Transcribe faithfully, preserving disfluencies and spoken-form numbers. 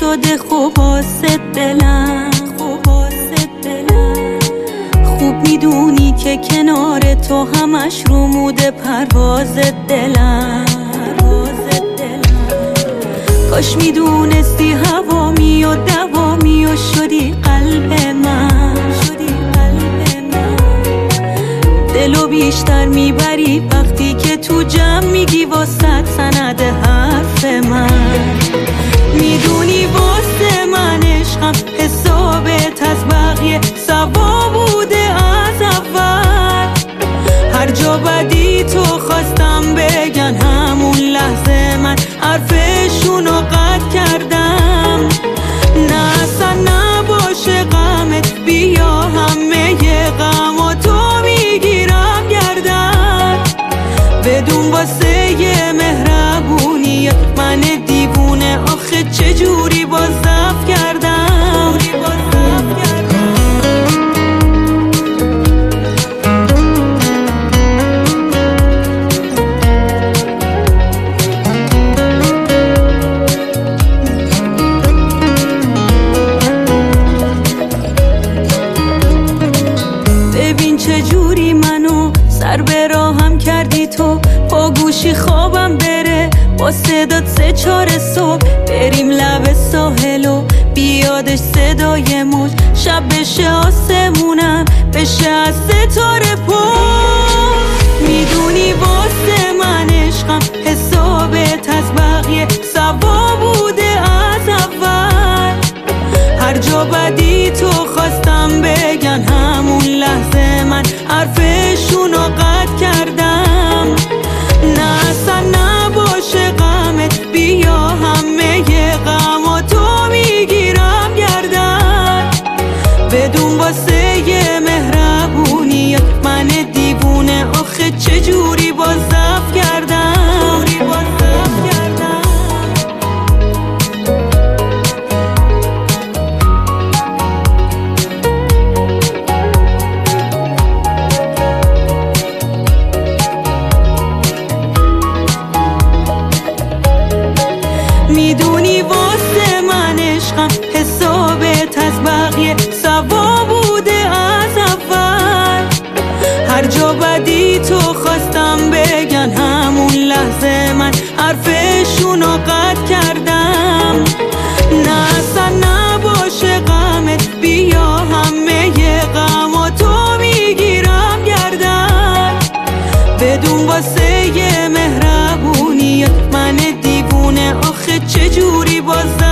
شده خوب واسه دلم، خوب واسه دلم. خوب میدونی که کنار تو همش رو موده پرواز دلم، پرواز دلم. کاش میدونستی هوامی و دوامی و شدی قلب من، شدی قلب من. دلو بیشتر میبری وقتی که تو جمع میگی واسه سند حرف من. میدونی واسه من عشقم حسابت از بقیه سوا بوده از اول. هر جا بدی تو خواستم بگن همون لحظه من حرفشونو قطع کردم. نه اصلا نباشه غمت، بیا همه غم و تو میگیرم گردن. بدون واسه یه مهربونی من دیوونه آخه چجوری باز ضعف کردم، باز ضعف کردم. ببین چجوری منو سر به راهم کردی تو، با گوشی خوابم بره با صدات سه چهار صبح. بریم لب ساحل و بیادش صدای موج، شب بشه آسمونم بشه از ستاره پر. میدونی واسه من عشقم حسابت از بقیه سوا بوده از اول. هر جا بدی تو خواستم بگن همون لحظه من حرفشونو قطع کردم. نه اصلا نباشه غمت، بیا همه غم و تو میگیرم گردن. بدون واسه یه مهربونی من دیوونه آخه چجوری باز ضعف کردم، باز ضعف کردم. میدونی واسه من عشقم حسابت از بقیه سوا بوده از اول. هر جا بدی تو خواستم بگن همون لحظه من حرفشونو قطع کردم. نه اصلا نباشه غمت، بیا همه غم و تو میگیرم گردن. بدون واسه یه مهربونی من دیوونه آخه چجوری باز